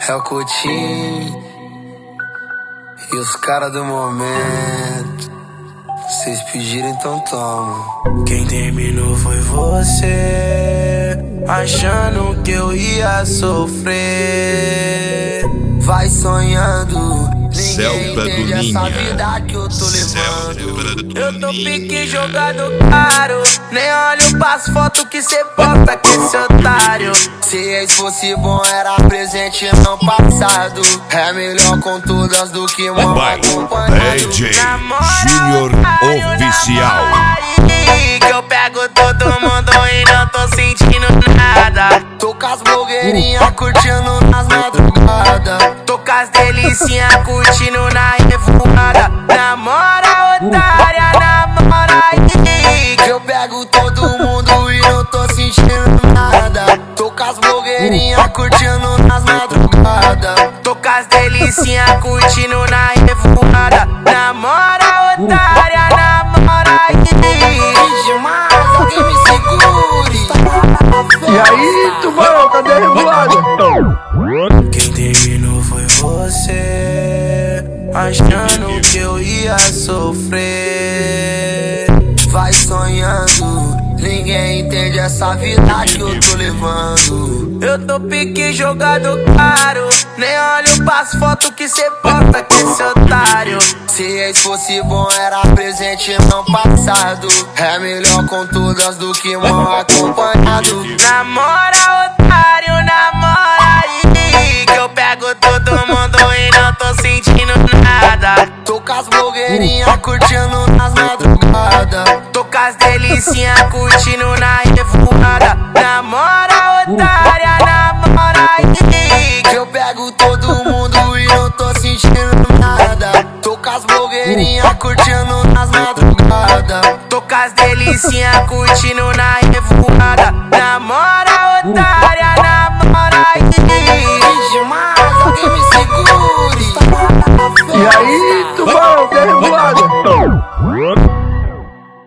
É o Coutinho e os caras do momento. Vocês pediram, então toma. Quem terminou foi você, achando que eu ia sofrer. Vai sonhando, ninguém entende essa vida que eu tô levando. Eu tô pique jogado caro, nem olho pras fotos que cê posta com esse otário. Se ex fosse bom era presente não passado. É melhor com todas do que mal acompanhado. DJ Júnior Oficial. Que eu pego todo mundo e não tô sentindo nada. Tô com as blogueirinhas curtindo nas madrugadas. Tô com as delicinhas curtindo na revoada. Namora otária, namora aí. Que eu pego todo mundo e não tô sentindo nada. Tô com as blogueirinhas curtindo nas madrugadas. Tô com as delicinhas curtindo na revoada. Namora otária, namora aí. Demais, alguém me segure. E aí, tubarão, cadê a revoada? Quem terminou foi você, achando que eu ia sofrer. Vai sonhando, ninguém entende essa vida que eu tô levando. Eu tô pique jogado caro, nem olho pras fotos que cê posta com esse otário. Se ex fosse bom era presente não passado. É melhor com todas do que mal acompanhado. Namora otário, namora aí. Que eu pego todo mundo e não tô sentindo nada. Tô com as blogueirinhas curtindo nas madrugadas. Tô com as delicinhas curtindo na revoada. Namora otária, namora aí. Que eu pego todo mundo e não tô sentindo nada. Tô com as blogueirinhas curtindo nas madrugadas. Tô com as delicinhas curtindo na revoada. Namora otária, namora.